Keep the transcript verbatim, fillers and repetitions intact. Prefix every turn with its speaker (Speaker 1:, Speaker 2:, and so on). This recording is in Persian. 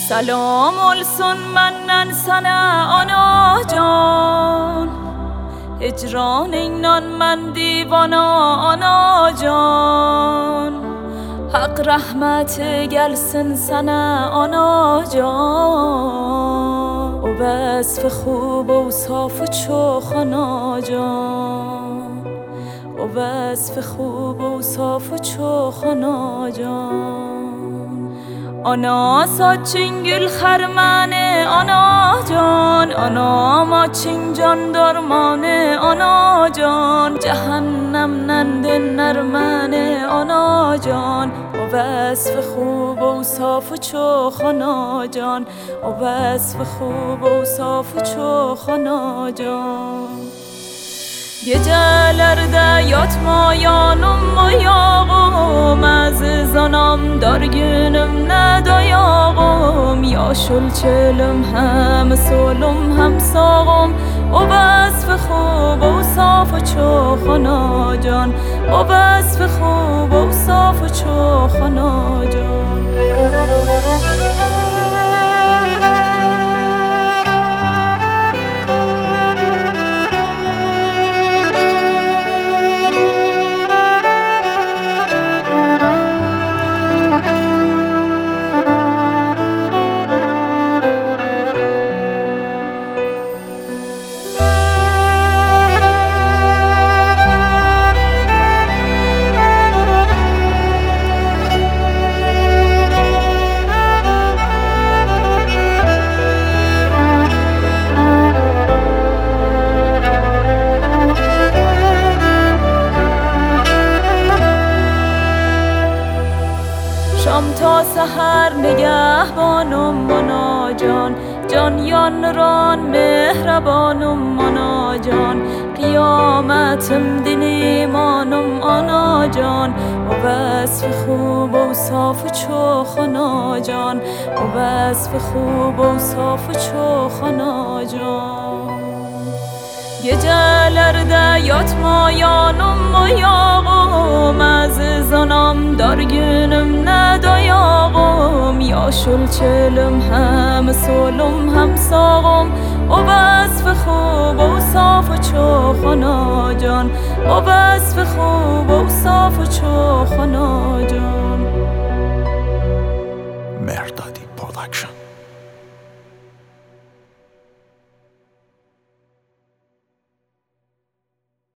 Speaker 1: سلام السن منن سنه آنا جان هجران اینان من دیوانا آنا جان حق رحمت گلسن سنه آنا جان و وصف خوب و صاف و چوخ آنا جان و وصف خوب و صاف و چوخ آنا جان آنا ساچین گل خرمانه آنا جان آنا ما چین جان درمانه آنا جان جهنم نند نرمانه آنا جان و وصف خوب و صاف و چوخ آنا جان و وصف خوب و صاف و چوخ آنا جان Gecelerde yatma yanıma yağım Azizanam dar günüm ne dayağım Yaşıl çölüm hem solum hem sağım O vasf خوب و صاف و چوخ آنا جان O vasf خوب و صاف و چوخ آنا جان شام تا سحر نگهبانم مانا جان جانیان ران مهربانم مانا جان قیامتم دین ایمانم آنا جان و وصف خوب و صاف و چوخ آنا جان و وصف خوب و صاف و چوخ آنا جان Gecelerde yatma yanıma yağım Azizanam dar günüm ne dayağım Yaşıl çölüm hem solum hem sağım O vasf خوب و صاف و چوخ آنا جان O vasf خوب و صاف و چوخ آنا جان
Speaker 2: مهردادی پروداکشن